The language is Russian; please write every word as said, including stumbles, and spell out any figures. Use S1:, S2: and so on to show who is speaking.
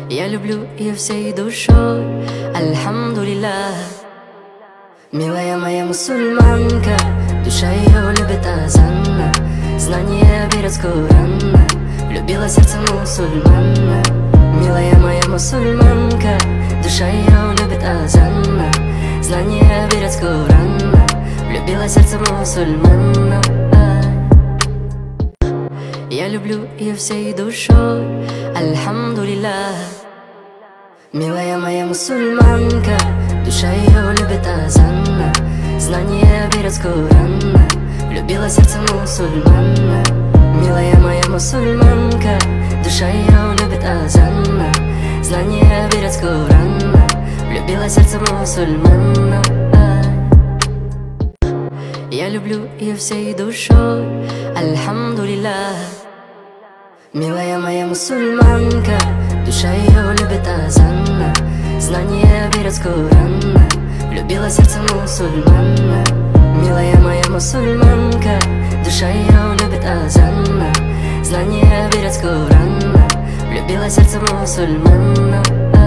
S1: Я люблю ее всей душой, альхамдулиллах. Милая моя мусульманка, душа ее любит азан, знание берет с Корана, любила сердце мусульмана. Милая моя мусульманка, душа ее любит азан, знание берет с Корана, любила сердце мусульмана. Я люблю ее всей душой, альхамдулиллах. Милая моя мусульманка, душа ее любит азан, знание берет с Корана, любила сердце мусульмана. Милая моя мусульманка, душа ее любит азан, знание берет с Корана, любила сердце мусульмана. Я люблю ее всей душой, альхамдулиллах. Милая моя мусульманка, душа ее любит азан, знание берет с Корана, любила сердце мусульмана. Милая моя мусульманка, душа ее любит азан, знание берет с Корана, любила сердце мусульмана.